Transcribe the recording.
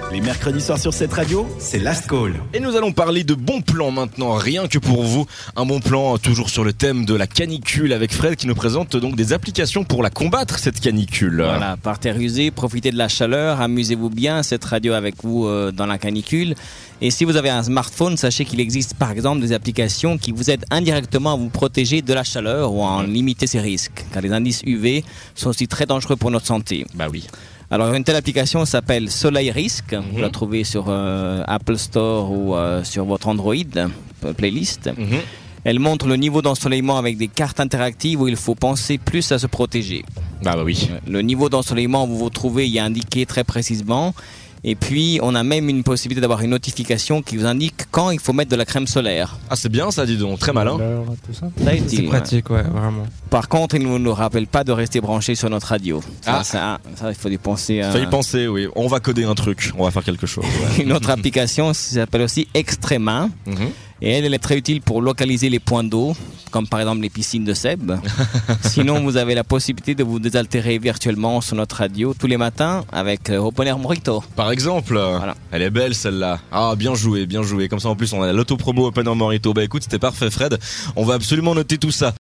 Les mercredis soirs sur cette radio, c'est Last Call. Et nous allons parler de bons plans maintenant, rien que pour vous. Un bon plan toujours sur le thème de la canicule avec Fred qui nous présente donc des applications pour la combattre, cette canicule. Voilà, par terre usée, profitez de la chaleur, amusez-vous bien, cette radio avec vous dans la canicule. Et si vous avez un smartphone, sachez qu'il existe par exemple des applications qui vous aident indirectement à vous protéger de la chaleur ou à en limiter ses risques. Car les indices UV sont aussi très dangereux pour notre santé. Bah oui. Alors une telle application s'appelle Soleil Risque. Vous la trouvez sur Apple Store ou sur votre Android playlist. Elle montre le niveau d'ensoleillement avec des cartes interactives où il faut penser plus à se protéger. Bah oui. Le niveau d'ensoleillement où vous vous trouvez y est indiqué très précisément. Et puis, on a même une possibilité d'avoir une notification qui vous indique quand il faut mettre de la crème solaire. Ah, c'est bien ça, dis donc, très malin. Tout ça. Très utile, C'est pratique, ouais, vraiment. Par contre, il ne nous rappelle pas de rester branché sur notre radio. Ça, il faut y penser. Faut y penser, oui. On va coder un truc, on va faire quelque chose. Ouais. Une autre application s'appelle aussi Extrema. Et elle est très utile pour localiser les points d'eau, comme par exemple les piscines de Seb. Sinon, vous avez la possibilité de vous désaltérer virtuellement sur notre radio tous les matins avec Open Air Morito. Par exemple, voilà. Elle est belle celle-là. Ah, bien joué, bien joué. Comme ça, en plus, on a l'autopromo Open Air Morito. Bah écoute, c'était parfait, Fred. On va absolument noter tout ça.